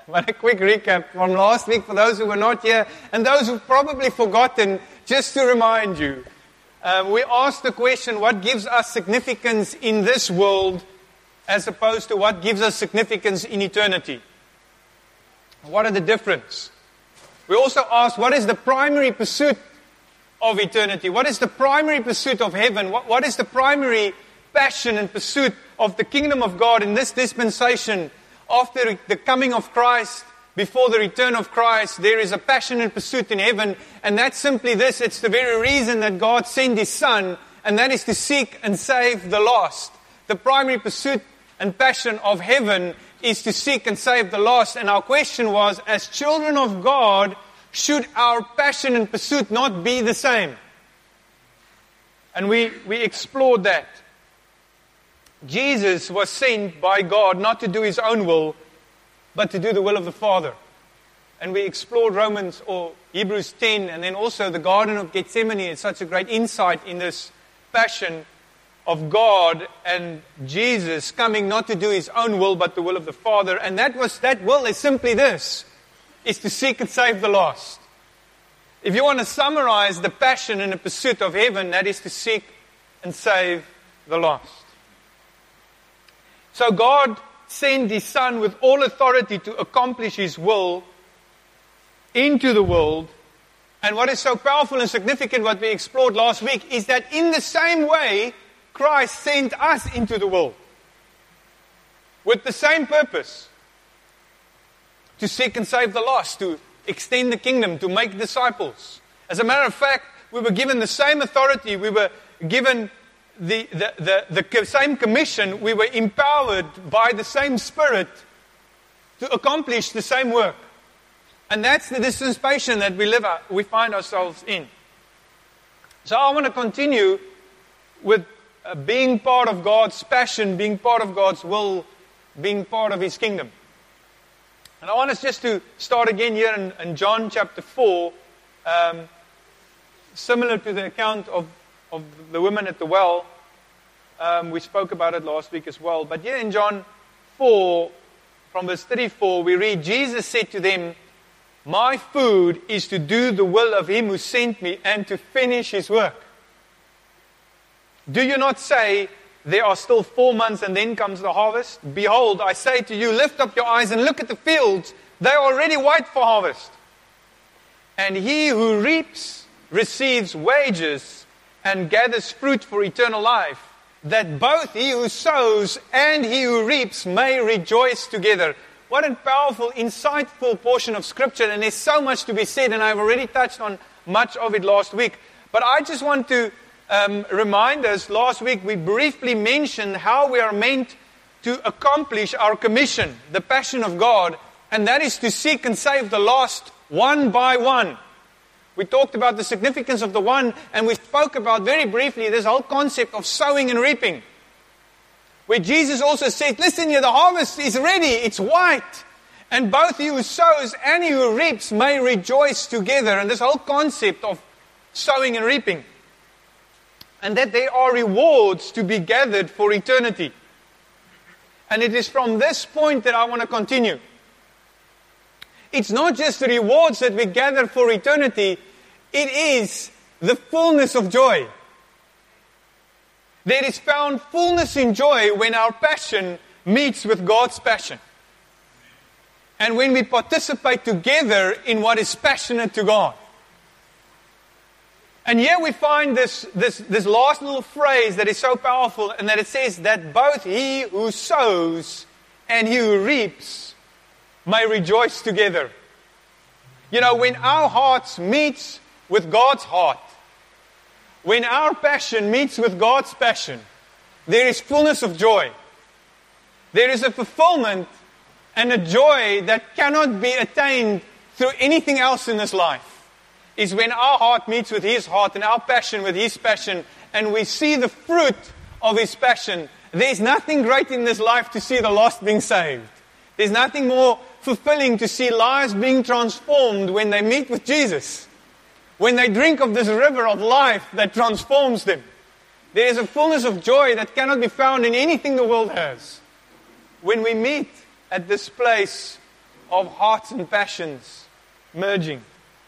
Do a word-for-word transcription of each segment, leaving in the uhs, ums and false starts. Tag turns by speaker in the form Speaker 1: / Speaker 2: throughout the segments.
Speaker 1: But a quick recap from last week for those who were not here and those who've probably forgotten, just to remind you. Uh, we asked the question, what gives us significance in this world as opposed to what gives us significance in eternity? What are the difference? We also asked, what is the primary pursuit of eternity? What is the primary pursuit of heaven? What, what is the primary passion and pursuit of the kingdom of God in this dispensation? After the coming of Christ, before the return of Christ, there is a passion and pursuit in heaven, and that's simply this. It's the very reason that God sent His Son, and that is to seek and save the lost. The primary pursuit and passion of heaven is to seek and save the lost. And our question was, as children of God, should our passion and pursuit not be the same? And we, we explored that. Jesus was sent by God not to do His own will, but to do the will of the Father. And we explored Romans or Hebrews ten, and then also the Garden of Gethsemane. It's such a great insight in this passion of God and Jesus coming not to do His own will, but the will of the Father. And that was that will is simply this, is to seek and save the lost. If you want to summarize the passion and the pursuit of heaven, that is to seek and save the lost. So God sent His Son with all authority to accomplish His will into the world. And what is so powerful and significant, what we explored last week, is that in the same way, Christ sent us into the world. With the same purpose. To seek and save the lost, to extend the kingdom, to make disciples. As a matter of fact, we were given the same authority, we were given The, the, the, the same commission, we were empowered by the same Spirit to accomplish the same work. And that's the dispensation that we live, we find ourselves in. So I want to continue with uh, being part of God's passion, being part of God's will, being part of His kingdom. And I want us just to start again here in, in John chapter four, um, similar to the account of of the woman at the well. Um, we spoke about it last week as well. But here in John four, from verse thirty-four, we read, Jesus said to them, my food is to do the will of Him who sent me and to finish His work. Do you not say, there are still four months and then comes the harvest? Behold, I say to you, lift up your eyes and look at the fields. They are already white for harvest. And he who reaps receives wages and gathers fruit for eternal life, that both he who sows and he who reaps may rejoice together. What a powerful, insightful portion of Scripture, and there's so much to be said, and I've already touched on much of it last week. But I just want to um, remind us, last week we briefly mentioned how we are meant to accomplish our commission, the passion of God, and that is to seek and save the lost one by one. We talked about the significance of the one, and we spoke about very briefly this whole concept of sowing and reaping. Where Jesus also said, listen here, the harvest is ready, it's white. And both he who sows and he who reaps may rejoice together. And this whole concept of sowing and reaping. And that there are rewards to be gathered for eternity. And it is from this point that I want to continue. It's not just the rewards that we gather for eternity, it is the fullness of joy. There is found fullness in joy when our passion meets with God's passion. And when we participate together in what is passionate to God. And here we find this, this, this last little phrase that is so powerful, and that it says that both he who sows and he who reaps may rejoice together. You know, when our hearts meet with God's heart, when our passion meets with God's passion, there is fullness of joy. There is a fulfillment and a joy that cannot be attained through anything else in this life. Is when our heart meets with His heart and our passion with His passion, and we see the fruit of His passion. There's nothing great in this life to see the lost being saved. There's nothing more fulfilling to see lives being transformed when they meet with Jesus. When they drink of this river of life that transforms them. There is a fullness of joy that cannot be found in anything the world has. When we meet at this place of hearts and passions merging.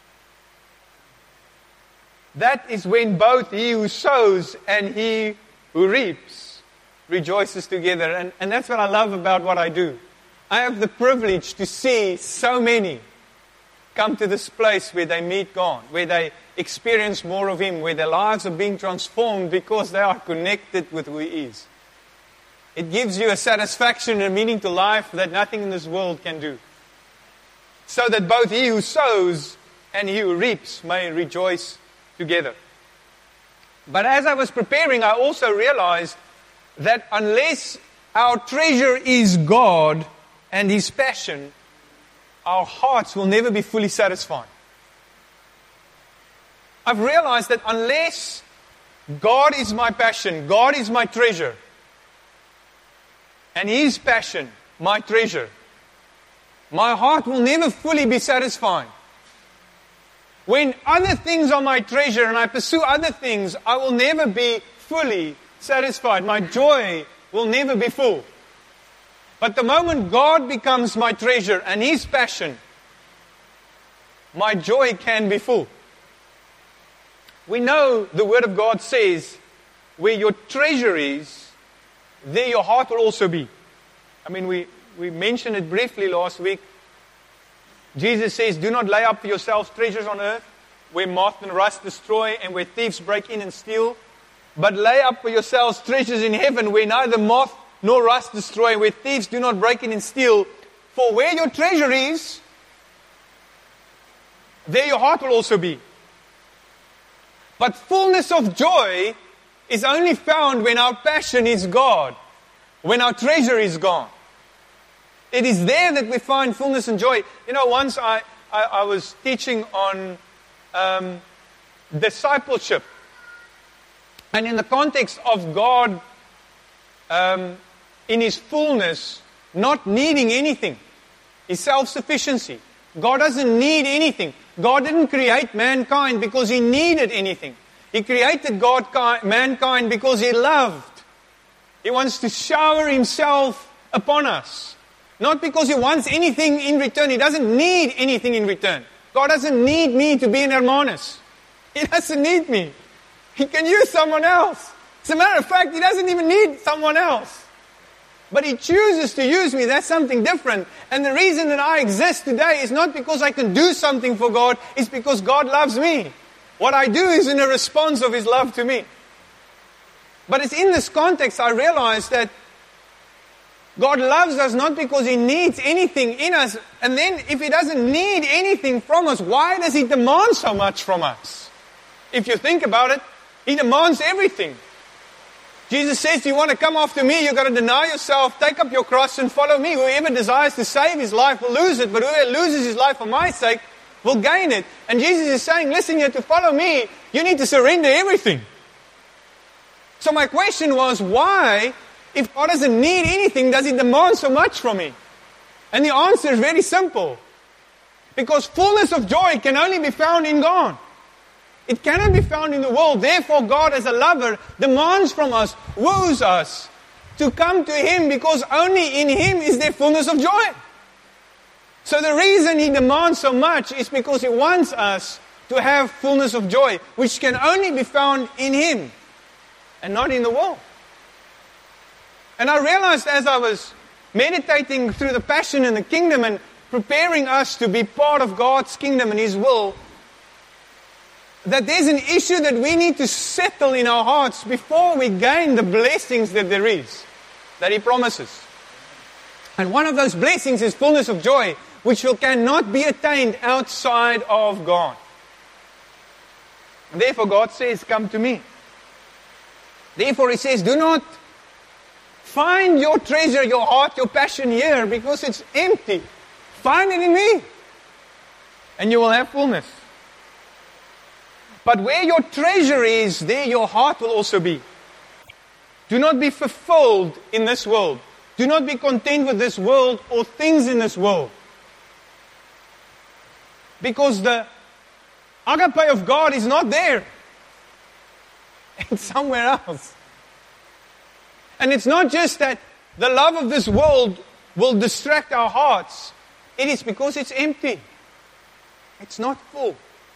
Speaker 1: That is when both he who sows and he who reaps rejoices together. And, and that's what I love about what I do. I have the privilege to see so many come to this place where they meet God, where they experience more of Him, where their lives are being transformed because they are connected with who He is. It gives you a satisfaction and a meaning to life that nothing in this world can do. So that both he who sows and he who reaps may rejoice together. But as I was preparing, I also realized that unless our treasure is God and His passion, our hearts will never be fully satisfied. I've realized that unless God is my passion, God is my treasure, and His passion, my treasure, my heart will never fully be satisfied. When other things are my treasure and I pursue other things, I will never be fully satisfied. My joy will never be full. But the moment God becomes my treasure and His passion, my joy can be full. We know the Word of God says, where your treasure is, there your heart will also be. I mean, we, we mentioned it briefly last week. Jesus says, do not lay up for yourselves treasures on earth, where moth and rust destroy and where thieves break in and steal. But lay up for yourselves treasures in heaven, where neither moth nor rust destroy, where thieves do not break in and steal. For where your treasure is, there your heart will also be. But fullness of joy is only found when our passion is God, when our treasure is God. It is there that we find fullness and joy. You know, once I, I, I was teaching on um, discipleship. And in the context of God um, in His fullness, not needing anything, His self-sufficiency. God doesn't need anything. God didn't create mankind because He needed anything. He created God, mankind because He loved. He wants to shower Himself upon us. Not because He wants anything in return. He doesn't need anything in return. God doesn't need me to be an hermanus. He doesn't need me. He can use someone else. As a matter of fact, He doesn't even need someone else. But He chooses to use me. That's something different. And the reason that I exist today is not because I can do something for God. It's because God loves me. What I do is in a response of His love to me. But it's in this context I realize that God loves us not because He needs anything in us. And then if He doesn't need anything from us, why does He demand so much from us? If you think about it, He demands everything. Jesus says, you want to come after me, you've got to deny yourself, take up your cross and follow me. Whoever desires to save his life will lose it, but whoever loses his life for my sake will gain it. And Jesus is saying, listen, you have to follow me, you need to surrender everything. So my question was, why, if God doesn't need anything, does He demand so much from me? And the answer is very simple. Because fullness of joy can only be found in God. It cannot be found in the world. Therefore, God as a lover demands from us, woos us to come to Him because only in Him is there fullness of joy. So the reason He demands so much is because He wants us to have fullness of joy, which can only be found in Him and not in the world. And I realized as I was meditating through the passion and the kingdom and preparing us to be part of God's kingdom and His will, that there's an issue that we need to settle in our hearts before we gain the blessings that there is, that He promises. And one of those blessings is fullness of joy, which will cannot be attained outside of God. And therefore God says, come to me. Therefore He says, do not find your treasure, your heart, your passion here because it's empty. Find it in me. And you will have fullness. But where your treasure is, there your heart will also be. Do not be fulfilled in this world. Do not be content with this world or things in this world. Because the agape of God is not there. It's somewhere else. And it's not just that the love of this world will distract our hearts. It is because it's empty. It's not full.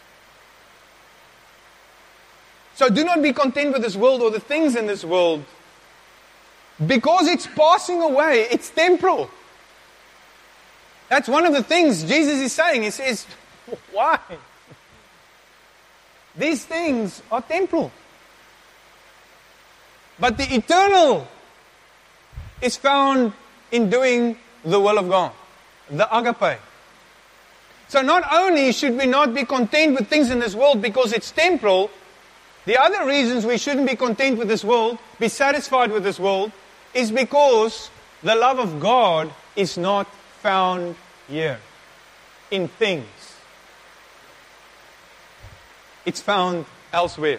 Speaker 1: So do not be content with this world or the things in this world, because it's passing away. It's temporal. That's one of the things Jesus is saying. He says, why? These things are temporal. But the eternal is found in doing the will of God, the agape. So not only should we not be content with things in this world because it's temporal, the other reasons we shouldn't be content with this world, be satisfied with this world, is because the love of God is not found here, in things. It's found elsewhere.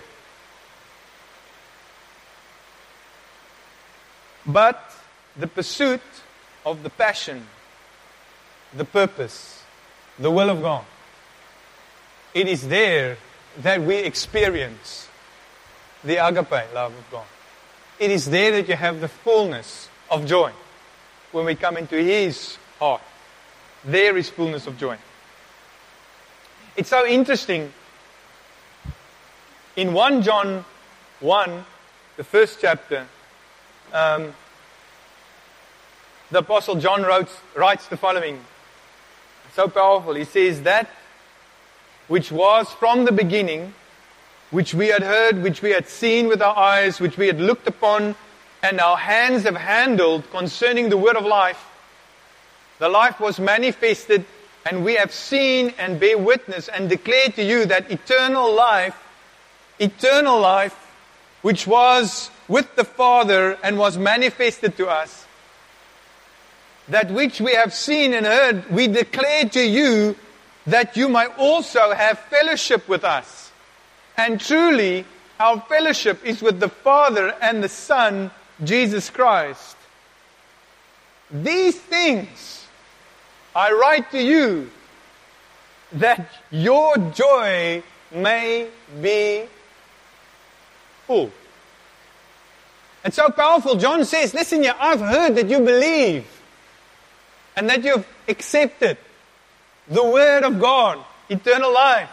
Speaker 1: But the pursuit of the passion, the purpose, the will of God, it is there that we experience the agape love of God. It is there that you have the fullness of joy when we come into His heart. There is fullness of joy. It's so interesting. In First John one, the first chapter, um, the Apostle John wrote, writes the following. So powerful. He says, that which was from the beginning, which we had heard, which we had seen with our eyes, which we had looked upon, and our hands have handled concerning the word of life. The life was manifested, and we have seen and bear witness and declare to you that eternal life, eternal life, which was with the Father and was manifested to us, that which we have seen and heard, we declare to you, that you might also have fellowship with us. And truly, our fellowship is with the Father and the Son, Jesus Christ. These things I write to you, that your joy may be full. It's so powerful. John says, listen here, I've heard that you believe and that you've accepted the Word of God, eternal life.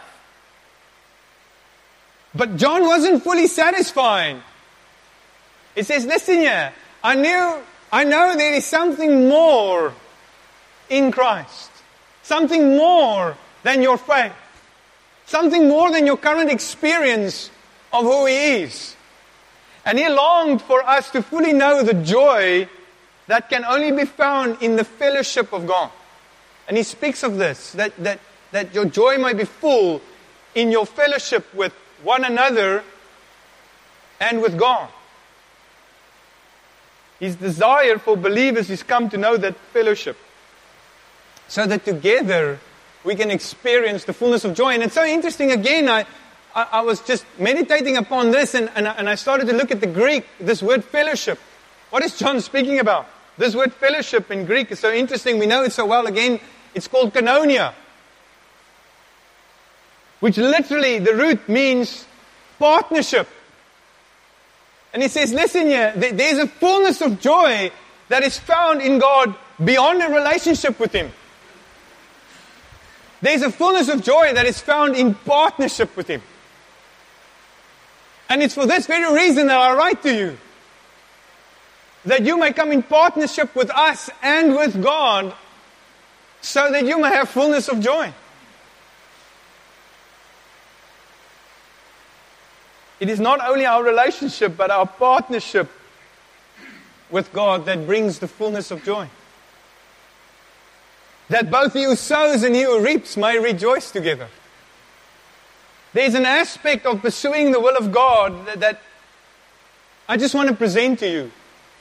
Speaker 1: But John wasn't fully satisfied. He says, listen here, I knew, I know there is something more in Christ. Something more than your faith. Something more than your current experience of who He is. And He longed for us to fully know the joy that can only be found in the fellowship of God. And He speaks of this, that, that, that your joy may be full in your fellowship with one another and with God. His desire for believers is come to know that fellowship, so that together we can experience the fullness of joy. And it's so interesting, again, I, I, I was just meditating upon this, and, and, and I started to look at the Greek, this word fellowship. What is John speaking about? This word fellowship in Greek is so interesting. We know it so well. Again, it's called koinonia, which literally, the root means partnership. And he says, listen here, there's a fullness of joy that is found in God beyond a relationship with Him. There's a fullness of joy that is found in partnership with Him. And it's for this very reason that I write to you, that you may come in partnership with us and with God, so that you may have fullness of joy. It is not only our relationship, but our partnership with God that brings the fullness of joy. That both he who sows and he who reaps may rejoice together. There's an aspect of pursuing the will of God that, that I just want to present to you.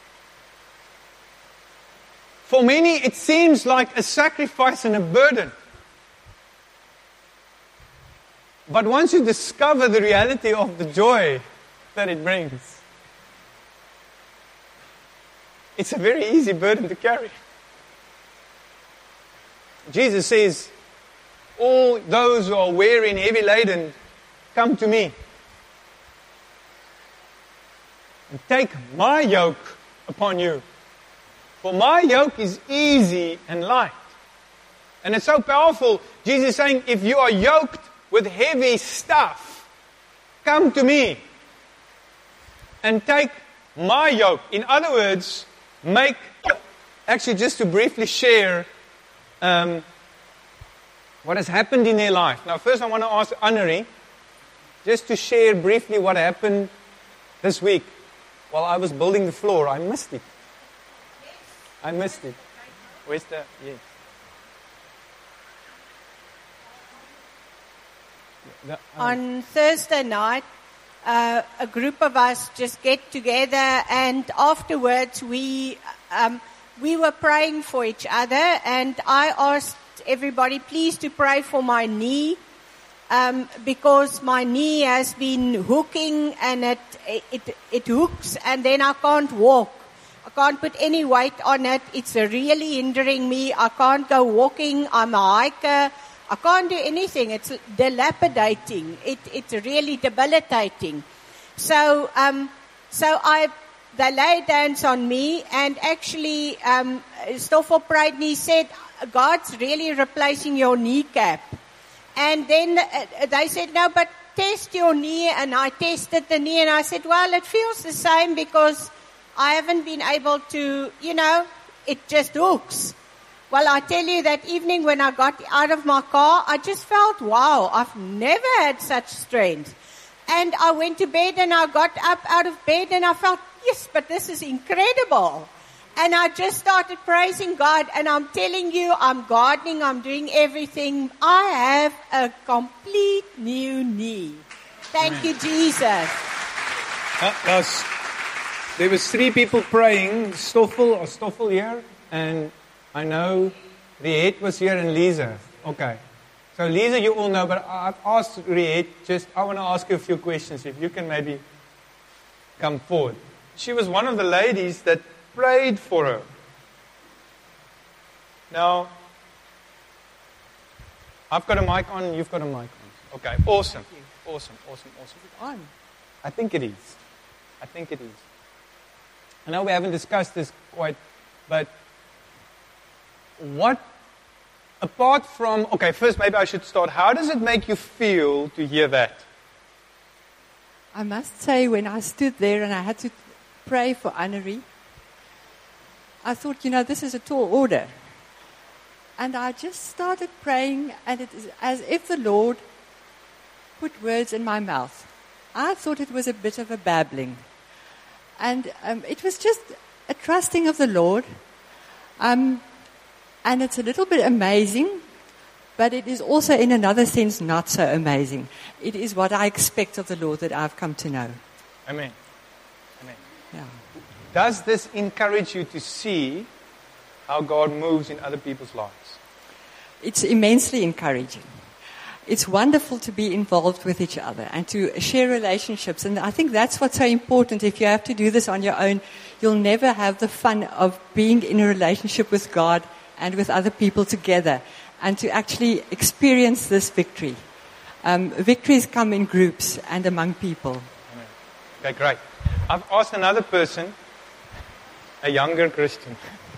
Speaker 1: For many, it seems like a sacrifice and a burden. But once you discover the reality of the joy that it brings, it's a very easy burden to carry. Jesus says, all those who are weary and heavy laden, come to me. And take my yoke upon you. For my yoke is easy and light. And it's so powerful. Jesus is saying, if you are yoked with heavy stuff, come to me and take my yoke. In other words, make, actually just to briefly share um, what has happened in their life. Now first I want to ask Annery, just to share briefly what happened this week. While I was building the floor, I missed it. I missed it. Where's the, yes. The, um,
Speaker 2: On Thursday night, uh, a group of us just get together, and afterwards we um, we were praying for each other, and I asked everybody please to pray for my knee, um, because my knee has been hooking, and it, it it hooks, and then I can't walk. I can't put any weight on it. It's really hindering me. I can't go walking. I'm a hiker. I can't do anything. It's dilapidating. It, it's really debilitating. So, um, so I, they laid hands on me, and actually, um, Stoffel prayed and he said, God's really replacing your kneecap. And then uh, they said, no, but test your knee. And I tested the knee, and I said, well, it feels the same because I haven't been able to, you know, it just hooks. Well, I tell you, that evening when I got out of my car, I just felt, wow, I've never had such strength. And I went to bed, and I got up out of bed, and I felt, yes, but this is incredible. And I just started praising God, and I'm telling you, I'm gardening, I'm doing everything. I have a complete new knee. Thank Amen. You, Jesus.
Speaker 1: Uh, was, there was three people praying, Stoffel or Stoffel here, and I know Riet was here and Lisa. Okay. So Lisa, you all know, but I've asked Riet, just, I want to ask you a few questions, if you can maybe come forward. She was one of the ladies that prayed for her. Now, I've got a mic on, you've got a mic on. Okay, awesome. Awesome, awesome, awesome. Is it on? I think it is. I think it is. I know we haven't discussed this quite, but what, apart from, okay, first maybe I should start. How does it make you feel to hear that?
Speaker 3: I must say, when I stood there and I had to pray for Annery, I thought, you know, this is a tall order. And I just started praying, and it is as if the Lord put words in my mouth. I thought it was a bit of a babbling. And um, it was just a trusting of the Lord. Um, and it's a little bit amazing, but it is also in another sense not so amazing. It is what I expect of the Lord that I've come to know.
Speaker 1: Amen. Amen.
Speaker 3: Yeah.
Speaker 1: Does this encourage you to see how God moves in other people's lives?
Speaker 3: It's immensely encouraging. It's wonderful to be involved with each other and to share relationships. And I think that's what's so important. If you have to do this on your own, you'll never have the fun of being in a relationship with God and with other people together, and to actually experience this victory. Um, victories come in groups and among people.
Speaker 1: Okay, great. I've asked another person, a younger Christian.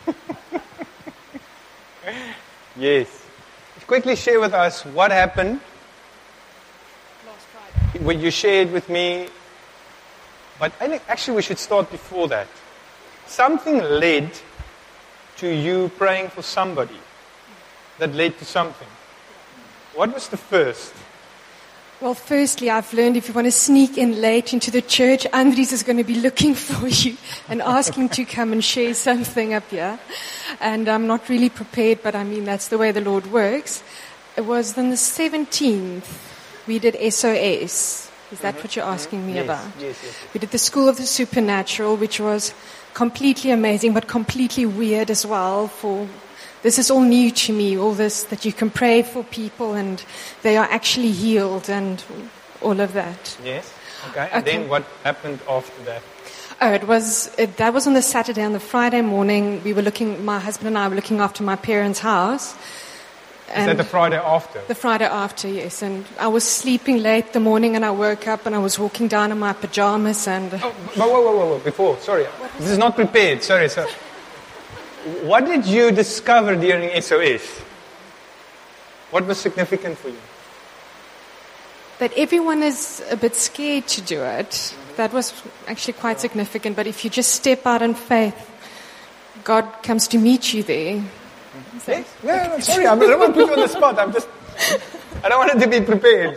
Speaker 1: Yes. Quickly share with us what happened.
Speaker 3: Last Friday.
Speaker 1: What you shared with me. But I think actually we should start before that. Something led to you praying for somebody that led to something. What was the first?
Speaker 4: Well, firstly, I've learned if you want to sneak in late into the church, Andries is going to be looking for you and asking to come and share something up here. And I'm not really prepared, but I mean, that's the way the Lord works. It was on the seventeenth, we did S O S. Is that mm-hmm. what you're asking mm-hmm. me
Speaker 1: yes.
Speaker 4: about?
Speaker 1: Yes, yes, yes.
Speaker 4: We did the School of the Supernatural, which was completely amazing, but completely weird as well. For this is all new to me, all this, that you can pray for people and they are actually healed and all of that.
Speaker 1: Yes, okay. And
Speaker 4: okay.
Speaker 1: then what happened after that?
Speaker 4: Oh, it was, it, that was on the Saturday. On the Friday morning, we were looking, my husband and I were looking after my parents' house.
Speaker 1: Is that the Friday after?
Speaker 4: The Friday after, yes. And I was sleeping late the morning and I woke up and I was walking down in my pajamas and...
Speaker 1: Oh, whoa, whoa, whoa, whoa, before, sorry. This is not prepared, sorry, sorry. What did you discover during S O S? What was significant for you?
Speaker 4: That everyone is a bit scared to do it. That was actually quite significant. But if you just step out in faith, God comes to meet you there.
Speaker 1: Yes? No, no, sorry, I don't want to put you on the spot. I'm just, I don't want it to be prepared.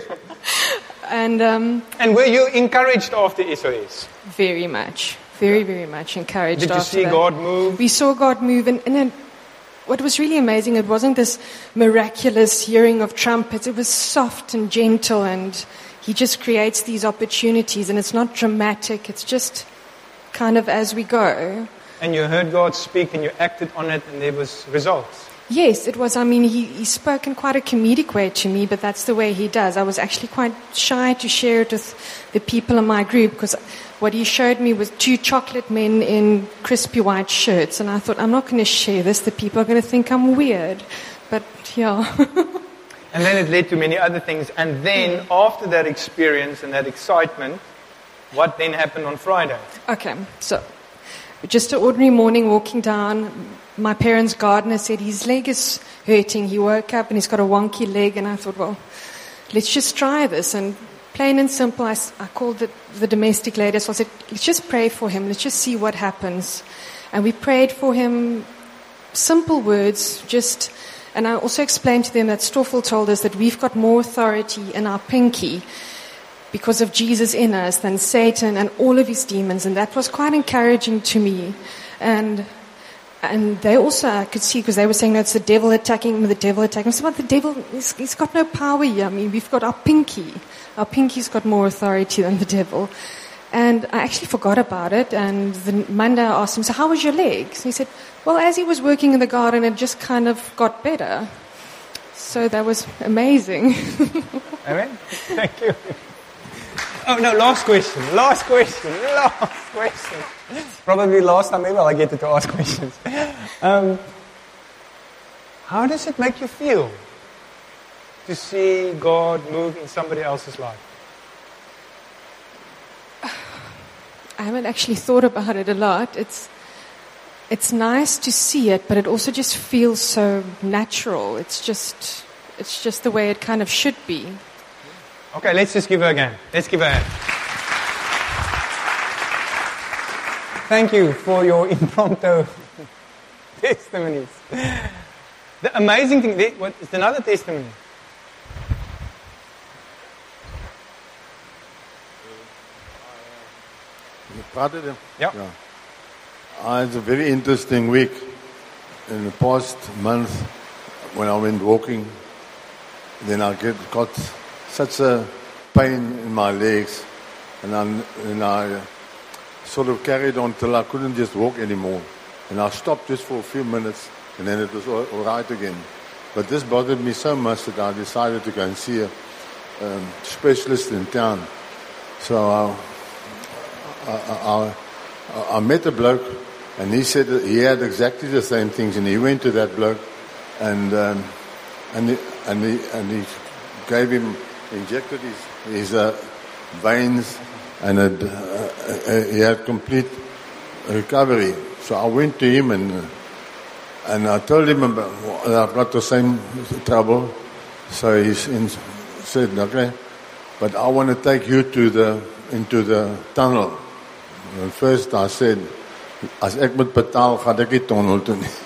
Speaker 4: And um,
Speaker 1: And were you encouraged after S O S?
Speaker 4: very much, very, very much encouraged.
Speaker 1: Did you
Speaker 4: after
Speaker 1: see
Speaker 4: that.
Speaker 1: God move?
Speaker 4: We saw God move, and, and then what was really amazing, it wasn't this miraculous hearing of trumpets. It was soft and gentle, and He just creates these opportunities, and it's not dramatic. It's just kind of as we go.
Speaker 1: And you heard God speak and you acted on it and there was results.
Speaker 4: Yes, it was. I mean, he, he spoke in quite a comedic way to me, but that's the way he does. I was actually quite shy to share it with the people in my group because what he showed me was two chocolate men in crispy white shirts, and I thought, I'm not going to share this. The people are going to think I'm weird. But, yeah.
Speaker 1: And then it led to many other things. And then, after that experience and that excitement, what then happened on Friday?
Speaker 4: Okay, so just an ordinary morning walking down, my parents' gardener said his leg is hurting. He woke up and he's got a wonky leg, and I thought, well, let's just try this. And plain and simple, I, s- I called the, the domestic lady, so I said, let's just pray for him. Let's just see what happens. And we prayed for him, simple words, just, and I also explained to them that Stoffel told us that we've got more authority in our pinky because of Jesus in us than Satan and all of his demons, and that was quite encouraging to me. And and they also, I could see, because they were saying, no, it's the devil attacking him, the devil attacking him. I said, but the devil, he's, he's got no power here. I mean, we've got our pinky. Our pinky's got more authority than the devil. And I actually forgot about it, and the Monday I asked him, so how was your legs? And he said, well, as he was working in the garden, it just kind of got better. So that was amazing.
Speaker 1: Amen? Thank you. Oh, no, last question. Last question. Last question. Probably last time ever I get to ask questions. Um, how does it make you feel to see God move in somebody else's life?
Speaker 4: I haven't actually thought about it a lot. It's it's nice to see it, but it also just feels so natural. It's just it's just the way it kind of should be.
Speaker 1: Okay, let's just give her a hand. Let's give her a hand. Thank you for your impromptu testimonies. The amazing thing, what is another testimony?
Speaker 5: You parted him?
Speaker 1: Yeah.
Speaker 5: Yeah. Uh, it's a very interesting week. In the past month, when I went walking, then I get, got such a pain in my legs, and I, and I sort of carried on till I couldn't just walk anymore. And I stopped just for a few minutes, and then it was all, all right again. But this bothered me so much that I decided to go and see a um, specialist in town. So I, I, I, I met a bloke, and he said that he had exactly the same things, and he went to that bloke, and um, and he, and he and he gave him, injected his his uh, veins, and it, uh, uh, he had complete recovery. So I went to him and uh, and I told him about I've got the same trouble. So he said, okay, but I want to take you to the into the tunnel. And first I said, as ek moet betaal, gaan ek die tunnel toe nie.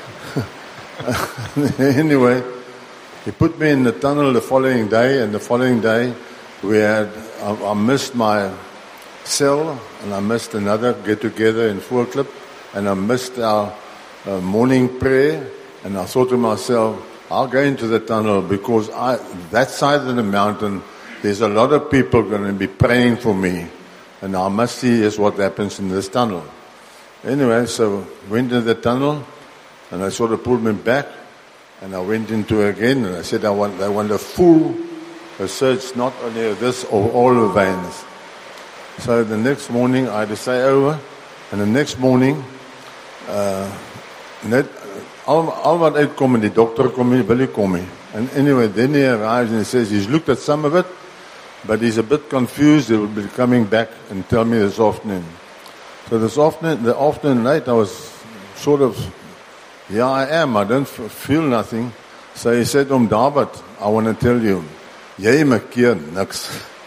Speaker 5: Anyway, he put me in the tunnel the following day, and the following day we had, I, I missed my cell, and I missed another get-together in Voorklip, and I missed our uh, morning prayer, and I thought to myself, I'll go into the tunnel because I, that side of the mountain, there's a lot of people going to be praying for me. And I must see is what happens in this tunnel. Anyway, so went into the tunnel, and I sort of pulled me back, and I went into it again, and I said, I want, I want a full research, not only of this, of all the veins. So the next morning, I had to stay over, and the next morning, uh, net, al, al wat uitkom, en die dokter kom nie, wil nie kom nie. And anyway, then he arrives, and he says, he's looked at some of it, but he's a bit confused. He will be coming back and tell me this afternoon. So this afternoon, the afternoon late, I was sort of, yeah, I am. I don't f- feel nothing. So he said, Om David, I want to tell you, jy maak keer niks.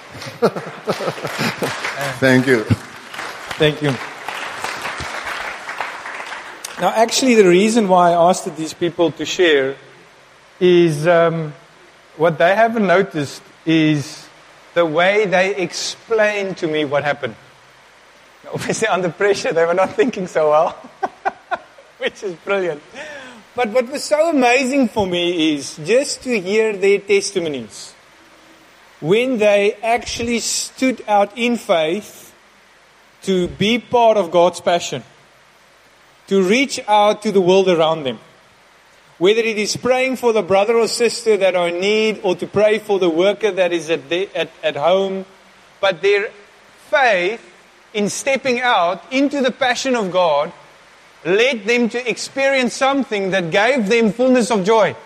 Speaker 5: Thank you.
Speaker 1: Thank you. Now, actually, the reason why I asked these people to share is um, what they haven't noticed is the way they explained to me what happened. Obviously, under pressure, they were not thinking so well, which is brilliant. But what was so amazing for me is just to hear their testimonies. When they actually stood out in faith to be part of God's passion, to reach out to the world around them. Whether it is praying for the brother or sister that are in need, or to pray for the worker that is at, the, at, at home. But their faith in stepping out into the passion of God led them to experience something that gave them fullness of joy.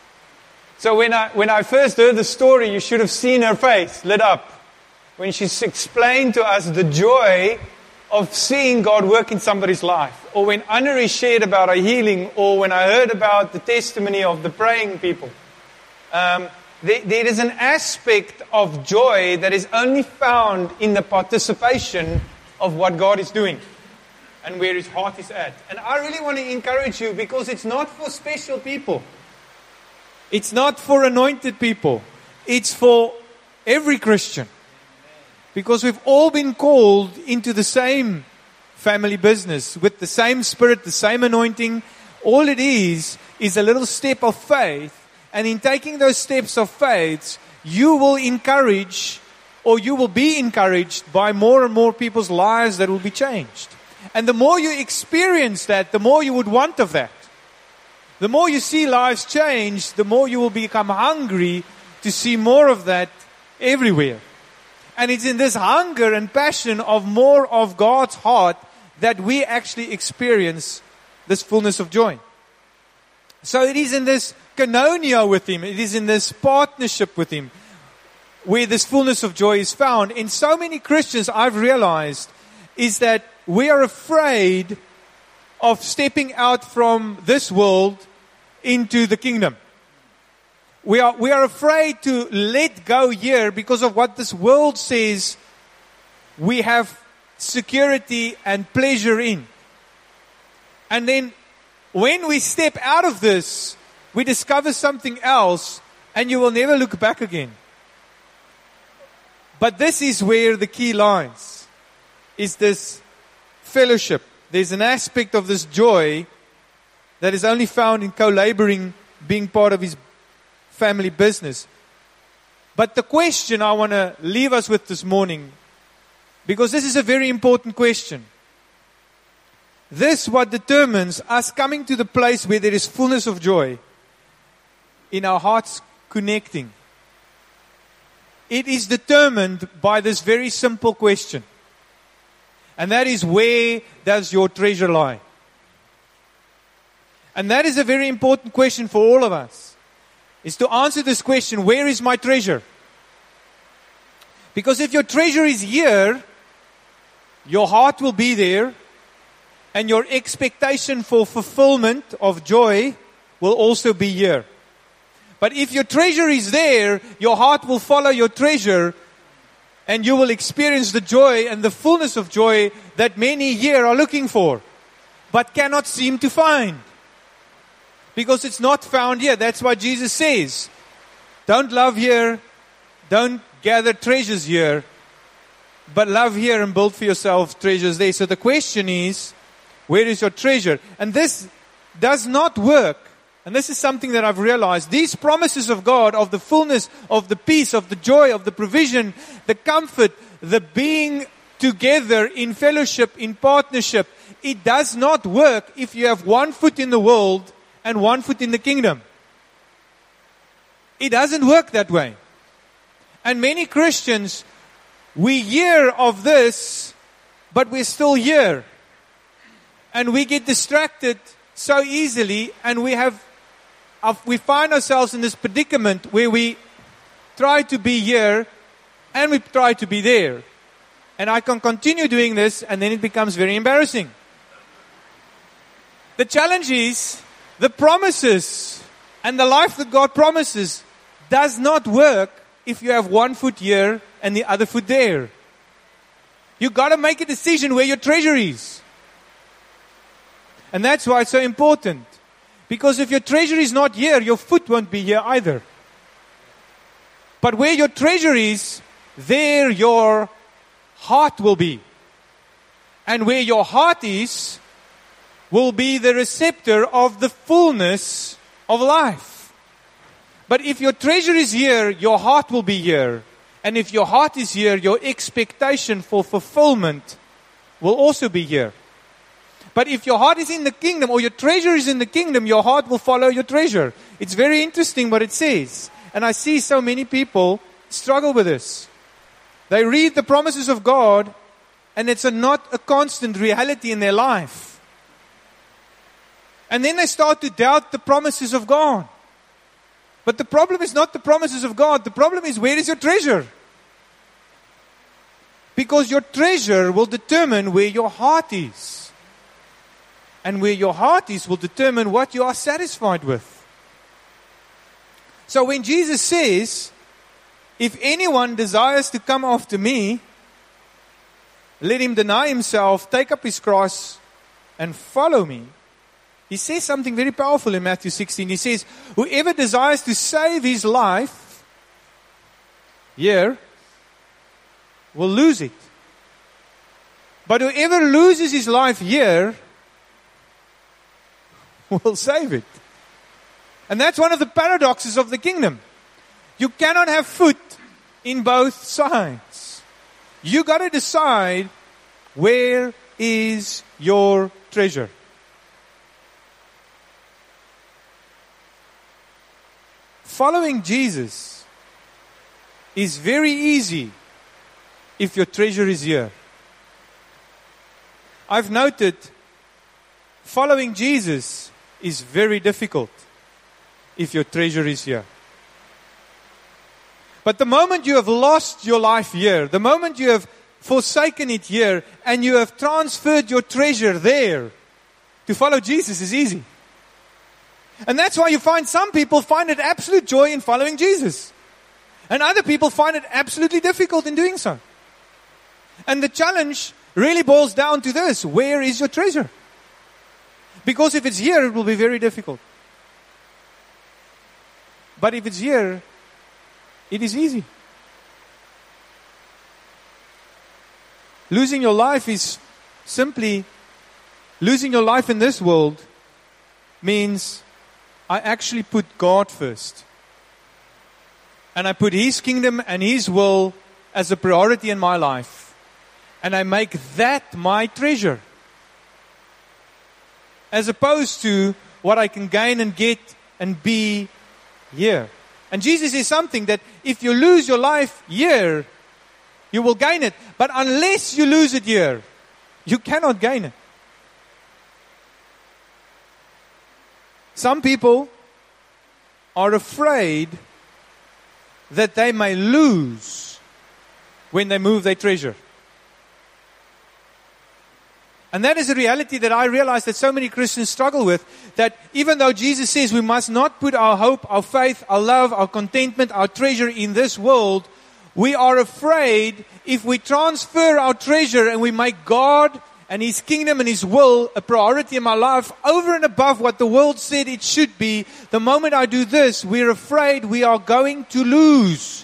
Speaker 1: So when I, when I first heard the story, you should have seen her face lit up when she explained to us the joy of seeing God work in somebody's life. Or when Annery shared about her healing, or when I heard about the testimony of the praying people. Um, there, there is an aspect of joy that is only found in the participation of what God is doing and where His heart is at. And I really want to encourage you, because it's not for special people. It's not for anointed people. It's for every Christian. Because we've all been called into the same family business with the same spirit, the same anointing. All it is is a little step of faith. And in taking those steps of faith, you will encourage, or you will be encouraged by more and more people's lives that will be changed. And the more you experience that, the more you would want of that. The more you see lives change, the more you will become hungry to see more of that everywhere. And it's in this hunger and passion of more of God's heart that we actually experience this fullness of joy. So it is in this koinonia with Him, it is in this partnership with Him, where this fullness of joy is found. In so many Christians, I've realized, is that we are afraid of stepping out from this world into the kingdom. We are, we are afraid to let go here because of what this world says we have security and pleasure in. And then when we step out of this, we discover something else, and you will never look back again. But this is where the key lies, is this fellowship. There's an aspect of this joy that is only found in co-laboring, being part of His family business. But the question I want to leave us with this morning, because this is a very important question. This what determines us coming to the place where there is fullness of joy in our hearts connecting. It is determined by this very simple question. And that is, where does your treasure lie? And that is a very important question for all of us. Is to answer this question, where is my treasure? Because if your treasure is here, your heart will be there, and your expectation for fulfillment of joy will also be here. But if your treasure is there, your heart will follow your treasure, and you will experience the joy and the fullness of joy that many here are looking for, but cannot seem to find. Because it's not found here. That's why Jesus says, don't love here, don't gather treasures here, but love here and build for yourself treasures there. So the question is, where is your treasure? And this does not work. And this is something that I've realized. These promises of God, of the fullness, of the peace, of the joy, of the provision, the comfort, the being together in fellowship, in partnership, it does not work if you have one foot in the world and one foot in the kingdom. It doesn't work that way. And many Christians, we hear of this, but we're still here. And we get distracted so easily, and we have, we find ourselves in this predicament where we try to be here and we try to be there. And I can continue doing this, and then it becomes very embarrassing. The challenge is, the promises
Speaker 6: And the life that God promises does not work if you have one foot here and the other foot there. You got to make a decision where your treasure is. And that's why it's so important. Because if your treasure is not here, your foot won't be here either. But where your treasure is, there your heart will be. And where your heart is, will be the receptor of the fullness of life. But if your treasure is here, your heart will be here. And if your heart is here, your expectation for fulfillment will also be here. But if your heart is in the kingdom, or your treasure is in the kingdom, your heart will follow your treasure. It's very interesting what it says. And I see so many people struggle with this. They read the promises of God, and it's a not a constant reality in their life. And then they start to doubt the promises of God. But the problem is not the promises of God. The problem is, where is your treasure? Because your treasure will determine where your heart is. And where your heart is will determine what you are satisfied with. So when Jesus says, if anyone desires to come after me, let him deny himself, take up his cross, and follow me. He says something very powerful in Matthew sixteen. He says, whoever desires to save his life here will lose it. But whoever loses his life here will save it. And that's one of the paradoxes of the kingdom. You cannot have foot in both sides. You got to decide, where is your treasure? Following Jesus is very easy if your treasure is here. I've noted following Jesus is very difficult if your treasure is here. But the moment you have lost your life here, the moment you have forsaken it here, and you have transferred your treasure there, to follow Jesus is easy. And that's why you find some people find it absolute joy in following Jesus. And other people find it absolutely difficult in doing so. And the challenge really boils down to this: where is your treasure? Because if it's here, it will be very difficult. But if it's here, it is easy. Losing your life is simply, losing your life in this world means I actually put God first. And I put His kingdom and His will as a priority in my life. And I make that my treasure. As opposed to what I can gain and get and be here. And Jesus is something that if you lose your life here, you will gain it. But unless you lose it here, you cannot gain it. Some people are afraid that they may lose when they move their treasure. And that is a reality that I realize that so many Christians struggle with. That even though Jesus says we must not put our hope, our faith, our love, our contentment, our treasure in this world, we are afraid if we transfer our treasure and we make God and His kingdom and His will a priority in my life over and above what the world said it should be, the moment I do this, we're afraid we are going to lose.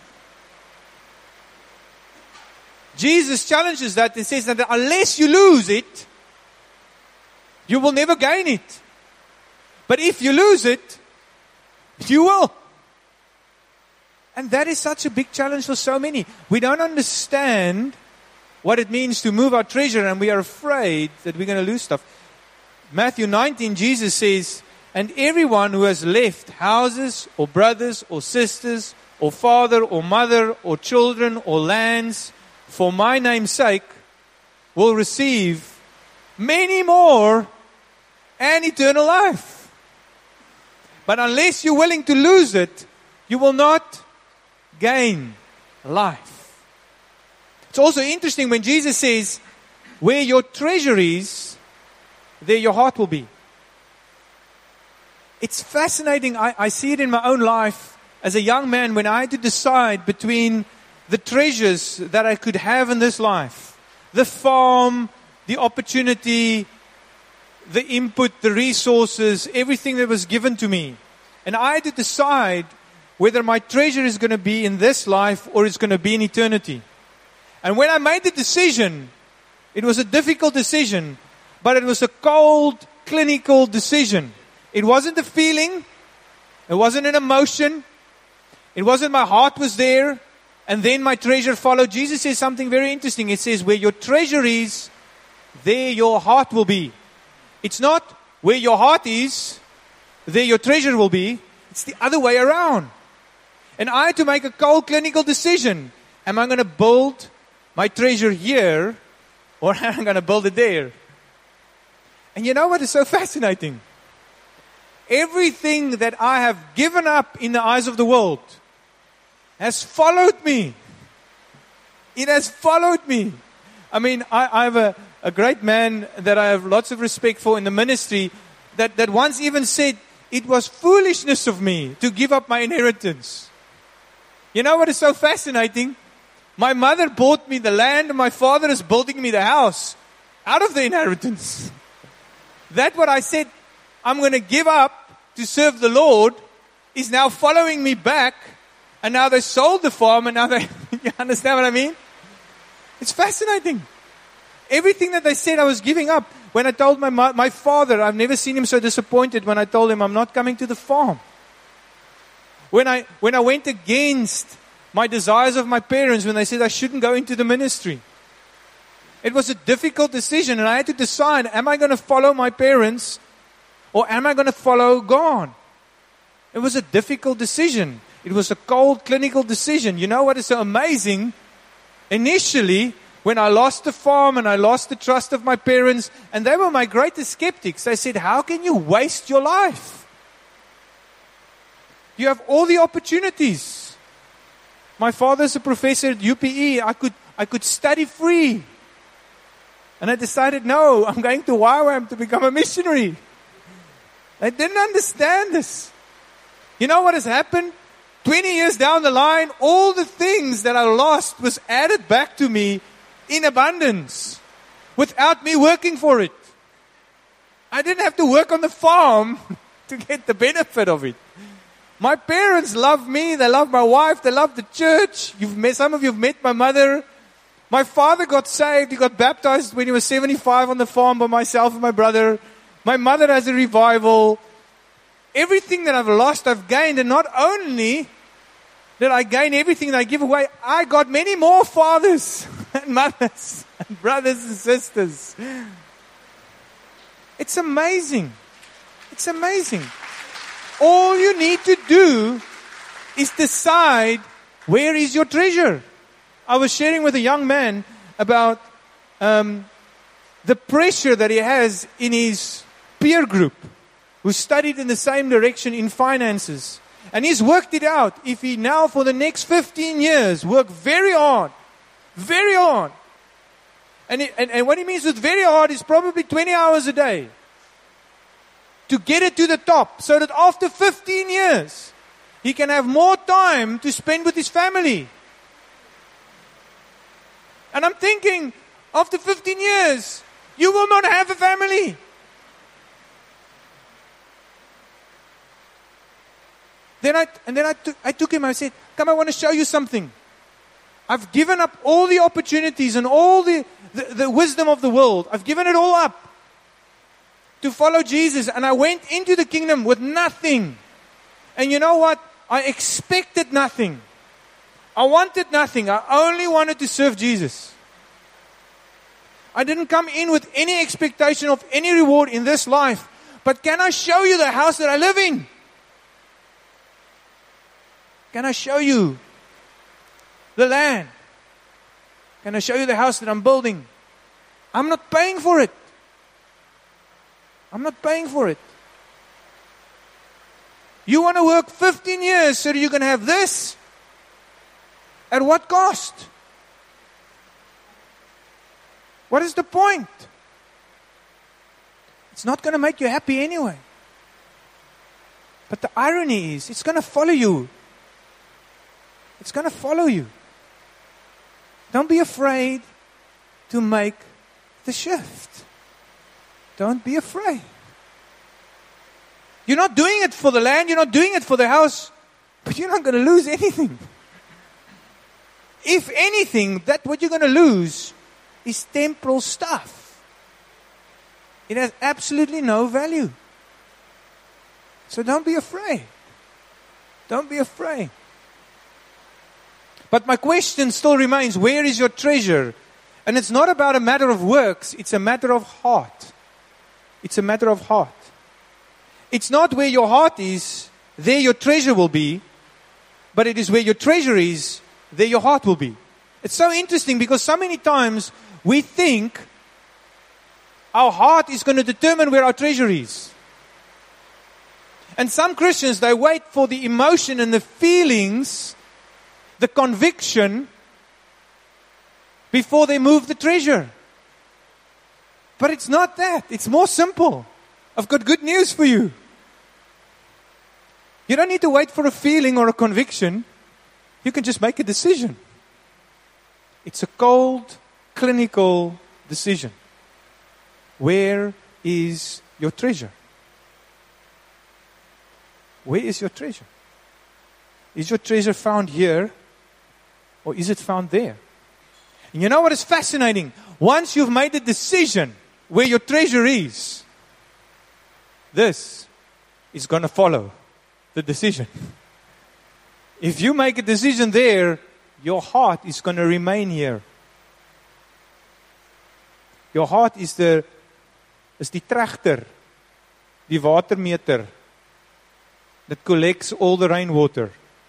Speaker 6: Jesus challenges that and says that unless you lose it, you will never gain it. But if you lose it, you will. And that is such a big challenge for so many. We don't understand what it means to move our treasure, and we are afraid that we're going to lose stuff. Matthew nineteen, Jesus says, and everyone who has left houses or brothers or sisters or father or mother or children or lands for my name's sake will receive many more and eternal life. But unless you're willing to lose it, you will not gain life. It's also interesting when Jesus says, where your treasure is, there your heart will be. It's fascinating. I, I see it in my own life as a young man when I had to decide between the treasures that I could have in this life. The farm, the opportunity, the input, the resources, everything that was given to me. And I had to decide whether my treasure is going to be in this life or it's going to be in eternity. And when I made the decision, it was a difficult decision, but it was a cold, clinical decision. It wasn't a feeling. It wasn't an emotion. It wasn't my heart was there, and then my treasure followed. Jesus says something very interesting. It says, where your treasure is, there your heart will be. It's not where your heart is, there your treasure will be. It's the other way around. And I had to make a cold clinical decision. Am I going to build my treasure here, or am I going to build it there? And you know what is so fascinating? Everything that I have given up in the eyes of the world has followed me. It has followed me. I mean, I, I have a, a great man that I have lots of respect for in the ministry that, that once even said, it was foolishness of me to give up my inheritance. You know what is so fascinating? My mother bought me the land and my father is building me the house out of the inheritance. That what I said, I'm going to give up to serve the Lord, is now following me back, and now they sold the farm, and now they, you understand what I mean? It's fascinating. Everything that they said I was giving up. When I told my my father, I've never seen him so disappointed when I told him I'm not coming to the farm. When I when I went against my desires of my parents, when they said I shouldn't go into the ministry. It was a difficult decision, and I had to decide, am I going to follow my parents or am I going to follow God? It was a difficult decision. It was a cold, clinical decision. You know what is so amazing? Initially, when I lost the farm and I lost the trust of my parents, and they were my greatest skeptics, they said, how can you waste your life? You have all the opportunities. My father's a professor at U P E. I could, I could study free. And I decided, no, I'm going to Y WAM to become a missionary. I didn't understand this. You know what has happened? twenty years down the line, all the things that I lost was added back to me in abundance without me working for it. I didn't have to work on the farm to get the benefit of it. My parents love me. They love my wife. They love the church. You've met, some of you have met my mother. My father got saved. He got baptized when he was seventy-five on the farm by myself and my brother. My mother has a revival. Everything that I've lost, I've gained. And not only did I gain everything that I give away, I got many more fathers and mothers and brothers and sisters. It's amazing. It's amazing. All you need to do is decide, where is your treasure? I was sharing with a young man about um, the pressure that he has in his peer group who studied in the same direction in finances. And he's worked it out. If he now for the next fifteen years work very hard, very hard. And, it, and, and what he means with very hard is probably twenty hours a day. To get it to the top, so that after fifteen years, he can have more time to spend with his family. And I'm thinking, after fifteen years, you will not have a family. Then I, and then I took, I took him, I said, come, I want to show you something. I've given up all the opportunities and all the, the, the wisdom of the world. I've given it all up to follow Jesus. And I went into the kingdom with nothing. And you know what? I expected nothing. I wanted nothing. I only wanted to serve Jesus. I didn't come in with any expectation of any reward in this life. But can I show you the house that I live in? Can I show you the land? Can I show you the house that I'm building? I'm not paying for it. I'm not paying for it. You want to work fifteen years so that you can have this? At what cost? What is the point? It's not going to make you happy anyway. But the irony is, it's going to follow you. It's going to follow you. Don't be afraid to make the shift. Don't be afraid. You're not doing it for the land, you're not doing it for the house, but you're not going to lose anything. If anything, that what you're going to lose is temporal stuff. It has absolutely no value. So don't be afraid. Don't be afraid. But my question still remains, where is your treasure? And it's not about a matter of works, it's a matter of heart. It's a matter of heart. It's not where your heart is, there your treasure will be, but it is where your treasure is, there your heart will be. It's so interesting because so many times we think our heart is going to determine where our treasure is. And some Christians, they wait for the emotion and the feelings, the conviction, before they move the treasure. But it's not that. It's more simple. I've got good news for you. You don't need to wait for a feeling or a conviction. You can just make a decision. It's a cold, clinical decision. Where is your treasure? Where is your treasure? Is your treasure found here or is it found there? And you know what is fascinating? Once you've made a decision where your treasure is, this is going to follow the decision. If you make a decision there, your heart is going to remain here. Your heart is the is die trechter, die watermeter that collects all the rainwater.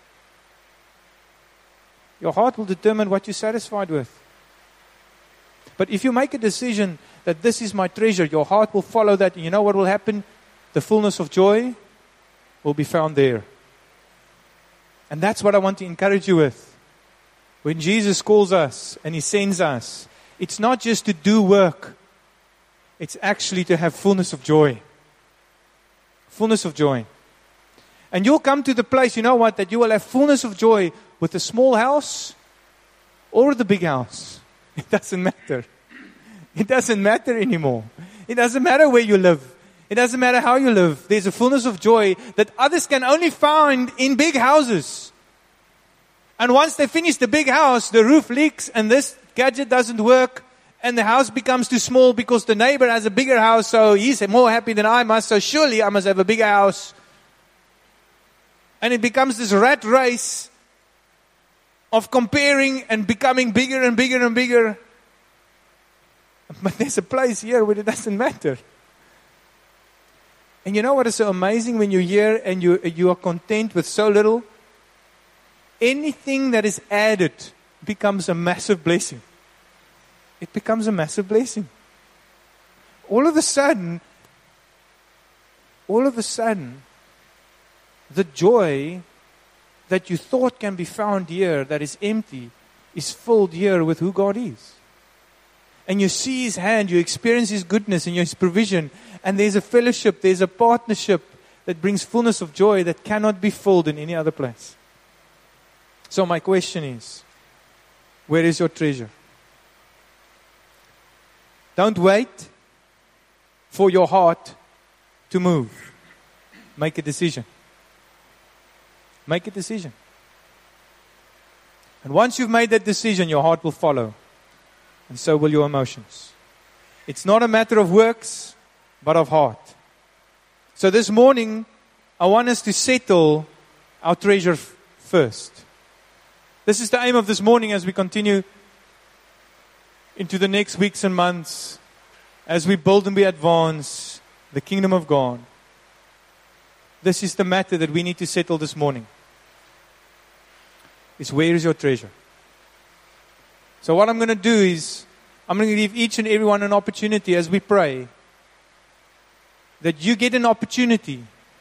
Speaker 6: Your heart will determine what you're satisfied with. But if you make a decision that this is my treasure, your heart will follow that. And you know what will happen? The fullness of joy will be found there. And that's what I want to encourage you with. When Jesus calls us and He sends us, it's not just to do work. It's actually to have fullness of joy. Fullness of joy. And you'll come to the place, you know what, that you will have fullness of joy with the small house or the big house. It doesn't matter. It doesn't matter anymore. It doesn't matter where you live. It doesn't matter how you live. There's a fullness of joy that others can only find in big houses. And once they finish the big house, the roof leaks and this gadget doesn't work and the house becomes too small because the neighbor has a bigger house, so he's more happy than I must, so surely I must have a bigger house. And it becomes this rat race of comparing and becoming bigger and bigger and bigger. But there's a place here where it doesn't matter. And you know what is so amazing when you're here and you, you are content with so little? Anything that is added becomes a massive blessing. It becomes a massive blessing. All of a sudden, all of a sudden, the joy that you thought can be found here that is empty is filled here with who God is. And you see His hand, you experience His goodness and His provision, and there's a fellowship, there's a partnership that brings fullness of joy that cannot be filled in any other place. So my question is, where is your treasure? Don't wait for your heart to move. Make a decision. Make a decision. And once you've made that decision, your heart will follow. And so will your emotions. It's not a matter of works, but of heart. So this morning, I want us to settle our treasure f- first. This is the aim of this morning as we continue into the next weeks and months, as we build and we advance the kingdom of God. This is the matter that we need to settle this morning. Is where is your treasure? So what I'm going to do is, I'm going to give each and everyone an opportunity as we pray, that you get an opportunity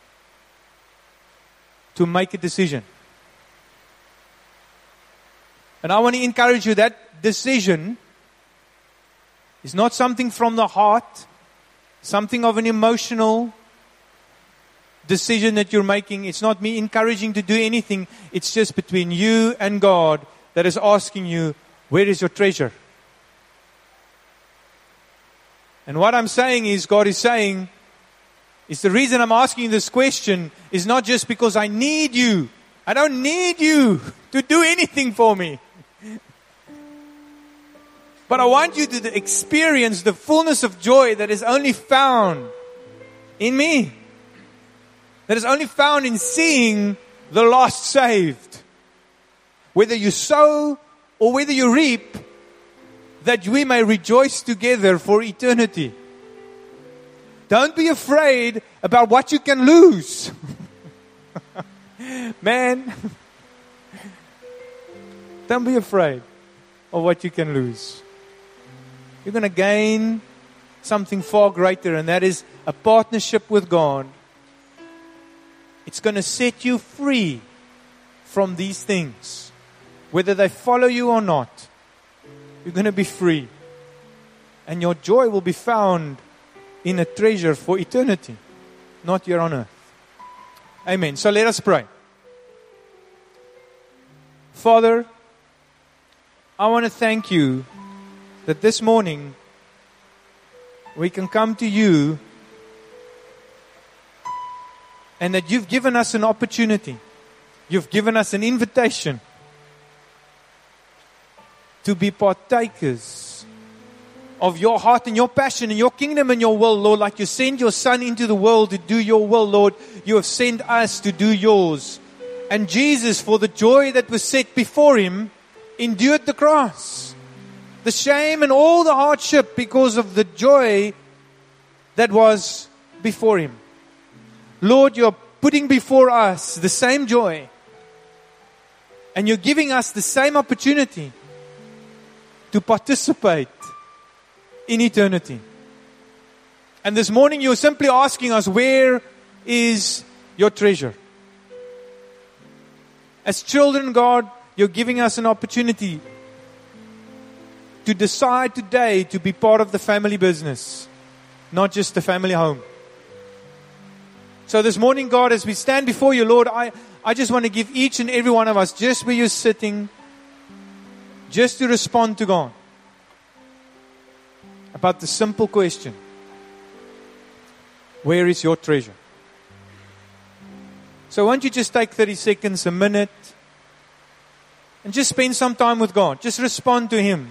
Speaker 6: to make a decision. And I want to encourage you that decision is not something from the heart, something of an emotional decision that you're making. It's not me encouraging to do anything. It's just between you and God that is asking you, where is your treasure? And what I'm saying is, God is saying, is the reason I'm asking this question is not just because I need you. I don't need you to do anything for me. But I want you to experience the fullness of joy that is only found in me. That is only found in seeing the lost saved. Whether you sow or whether you reap, that we may rejoice together for eternity. Don't be afraid about what you can lose. Man, don't be afraid of what you can lose. You're going to gain something far greater, and that is a partnership with God. It's going to set you free from these things. Whether they follow you or not, you're going to be free. And your joy will be found in a treasure for eternity, not here on earth. Amen. So let us pray. Father, I want to thank you that this morning we can come to you and that you've given us an opportunity. You've given us an invitation to be partakers of your heart and your passion and your kingdom and your will, Lord. Like you send your Son into the world to do your will, Lord, you have sent us to do yours. And Jesus, for the joy that was set before him, endured the cross, the shame and all the hardship because of the joy that was before him. Lord, you're putting before us the same joy, and you're giving us the same opportunity to participate in eternity. And this morning you're simply asking us, where is your treasure? As children, God, you're giving us an opportunity to decide today to be part of the family business, not just the family home. So this morning, God, as we stand before you, Lord, I, I just want to give each and every one of us, just where you're sitting, just to respond to God about the simple question, where is your treasure? So won't you just take thirty seconds, a minute, and just spend some time with God. Just respond to him.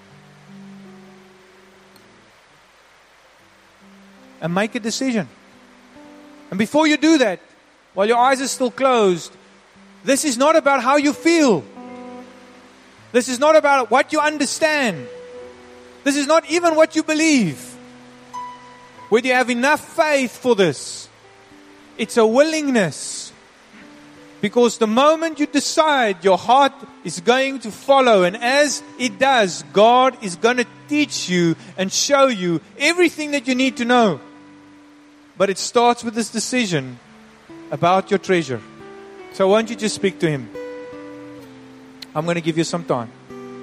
Speaker 6: And make a decision. And before you do that, while your eyes are still closed, this is not about how you feel. This is not about what you understand. This is not even what you believe. Whether you have enough faith for this. It's a willingness. Because the moment you decide, your heart is going to follow. And as it does, God is going to teach you and show you everything that you need to know. But it starts with this decision about your treasure. So won't you just speak to him? I'm going to give you some time.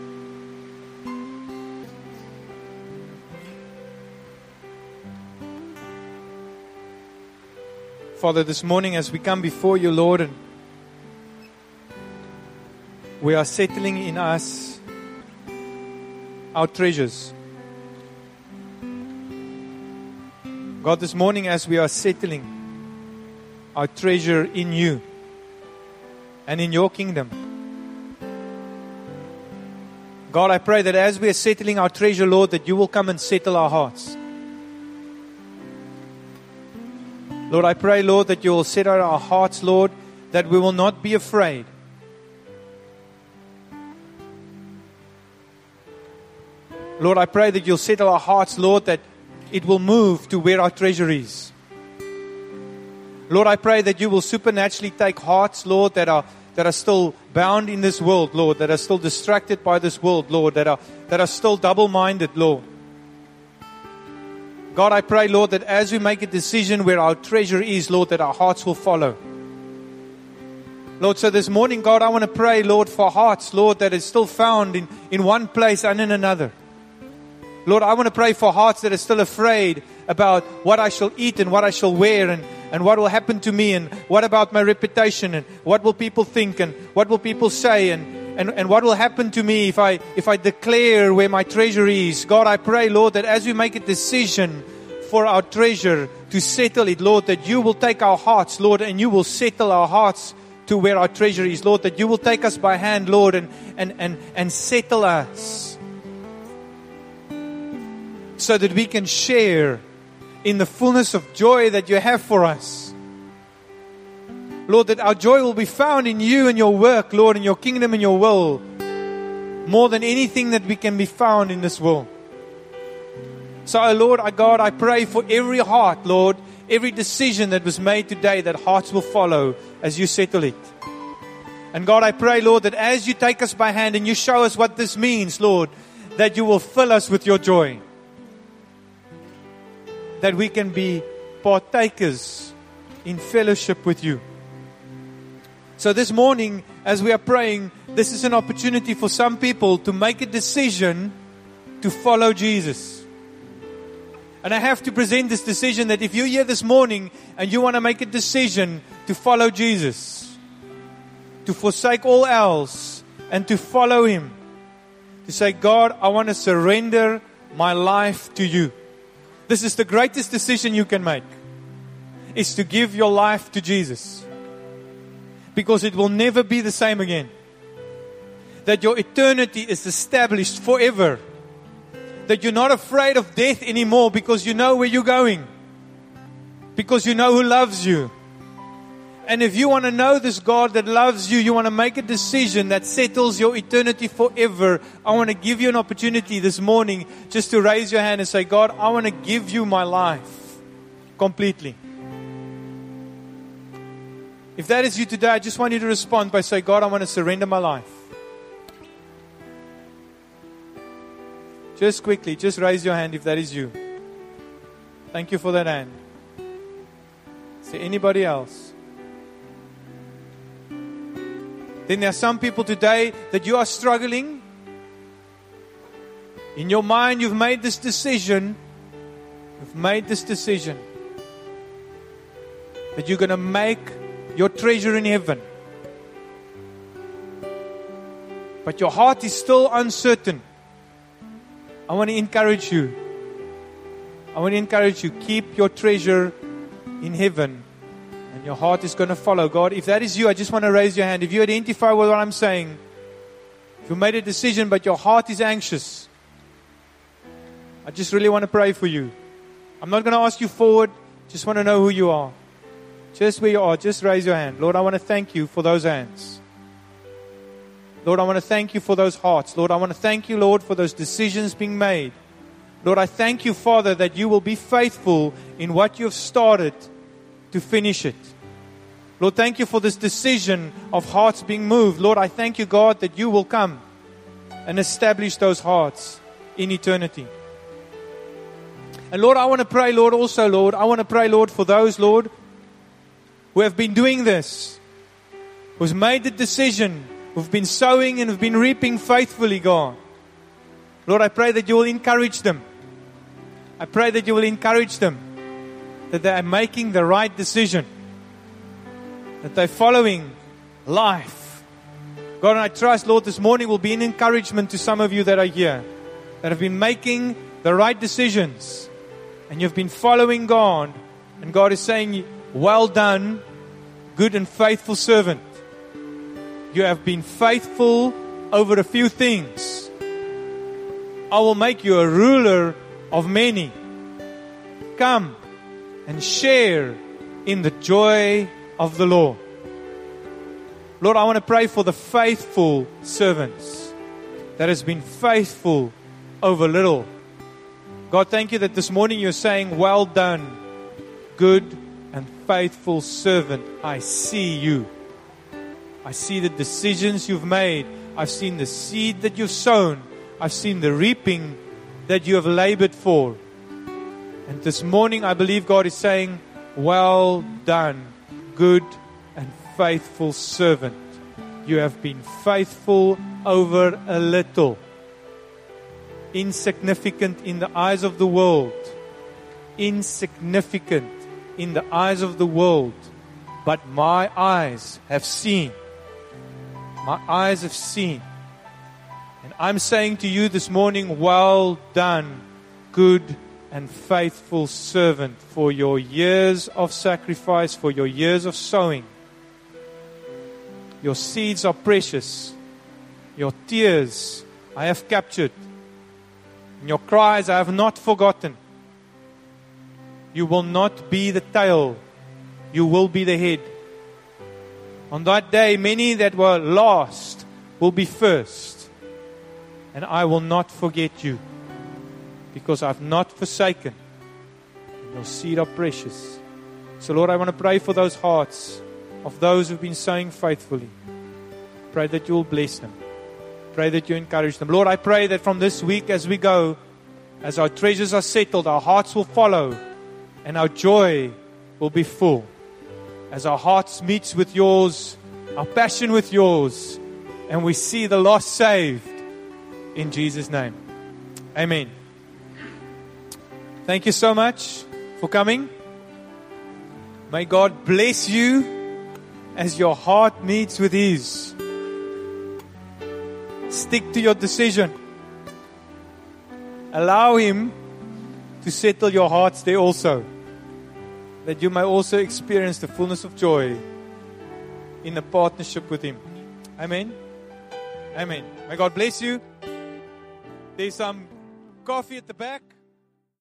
Speaker 6: Father, this morning as we come before you, Lord, and we are settling in us our treasures. God, this morning as we are settling our treasure in you and in your kingdom, God, I pray that as we are settling our treasure, Lord, that you will come and settle our hearts. Lord, I pray, Lord, that you will settle our hearts, Lord, that we will not be afraid. Lord, I pray that you'll settle our hearts, Lord, that it will move to where our treasure is. Lord, I pray that you will supernaturally take hearts, Lord, that are that are still bound in this world, Lord, that are still distracted by this world, Lord, that are that are still double-minded, Lord. God, I pray, Lord, that as we make a decision where our treasure is, Lord, that our hearts will follow. Lord, so this morning, God, I want to pray, Lord, for hearts, Lord, that is still found in, in one place and in another. Lord, I want to pray for hearts that are still afraid about what I shall eat and what I shall wear, and, and what will happen to me, and what about my reputation, and what will people think, and what will people say, and And, and what will happen to me if I if I declare where my treasure is. God, I pray, Lord, that as we make a decision for our treasure to settle it, Lord, that you will take our hearts, Lord, and you will settle our hearts to where our treasure is, Lord, that you will take us by hand, Lord, and, and, and, and settle us so that we can share in the fullness of joy that you have for us. Lord, that our joy will be found in you and your work, Lord, in your kingdom and your will, more than anything that we can be found in this world. So, oh Lord, our God, I pray for every heart, Lord, every decision that was made today, that hearts will follow as you settle it. And God, I pray, Lord, that as you take us by hand and you show us what this means, Lord, that you will fill us with your joy. That we can be partakers in fellowship with you. So this morning, as we are praying, this is an opportunity for some people to make a decision to follow Jesus. And I have to present this decision that if you're here this morning and you want to make a decision to follow Jesus, to forsake all else and to follow Him, to say, God, I want to surrender my life to you. This is the greatest decision you can make, is to give your life to Jesus. Because it will never be the same again. That your eternity is established forever. That you're not afraid of death anymore because you know where you're going. Because you know who loves you. And if you want to know this God that loves you, you want to make a decision that settles your eternity forever, I want to give you an opportunity this morning just to raise your hand and say, God, I want to give you my life completely. If that is you today, I just want you to respond by saying, God, I want to surrender my life. Just quickly, just raise your hand if that is you. Thank you for that hand. Is there anybody else? Then there are some people today that you are struggling. In your mind, you've made this decision. You've made this decision that you're going to make your treasure in heaven. But your heart is still uncertain. I want to encourage you. I want to encourage you. Keep your treasure in heaven. And your heart is going to follow God. If that is you, I just want to raise your hand. If you identify with what I'm saying, if you made a decision but your heart is anxious, I just really want to pray for you. I'm not going to ask you forward. Just want to know who you are. Just where you are, just raise your hand. Lord, I want to thank you for those hands. Lord, I want to thank you for those hearts. Lord, I want to thank you, Lord, for those decisions being made. Lord, I thank you, Father, that you will be faithful in what you have started to finish it. Lord, thank you for this decision of hearts being moved. Lord, I thank you, God, that you will come and establish those hearts in eternity. And Lord, I want to pray, Lord, also, Lord, I want to pray, Lord, for those, Lord, who have been doing this, who's made the decision, who've been sowing and have been reaping faithfully, God. Lord, I pray that you will encourage them. I pray that you will encourage them, that they are making the right decision, that they're following life. God, and I trust, Lord, this morning will be an encouragement to some of you that are here, that have been making the right decisions, and you've been following God, and God is saying, well done, good and faithful servant. You have been faithful over a few things. I will make you a ruler of many. Come and share in the joy of the Lord. Lord, I want to pray for the faithful servants that has been faithful over little. God, thank you that this morning you're saying, well done, good and faithful servant. I see you. I see the decisions you've made. I've seen the seed that you've sown. I've seen the reaping that you have labored for. And this morning I believe God is saying, well done, good and faithful servant. You have been faithful over a little. Insignificant in the eyes of the world. Insignificant in the eyes of the world, but my eyes have seen. My eyes have seen. And I'm saying to you this morning, well done, good and faithful servant, for your years of sacrifice, for your years of sowing. Your seeds are precious. Your tears I have captured. And your cries I have not forgotten. You will not be the tail. You will be the head. On that day, many that were last will be first. And I will not forget you, because I've not forsaken. Your seed are precious. So Lord, I want to pray for those hearts of those who've been sowing faithfully. Pray that you will bless them. Pray that you encourage them. Lord, I pray that from this week as we go, as our treasures are settled, our hearts will follow and our joy will be full. As our hearts meets with yours, our passion with yours, and we see the lost saved. In Jesus' name. Amen. Thank you so much for coming. May God bless you as your heart meets with His. Stick to your decision. Allow Him to settle your hearts there also, that you may also experience the fullness of joy in a partnership with Him. Amen. Amen. May God bless you. There's some coffee at the back.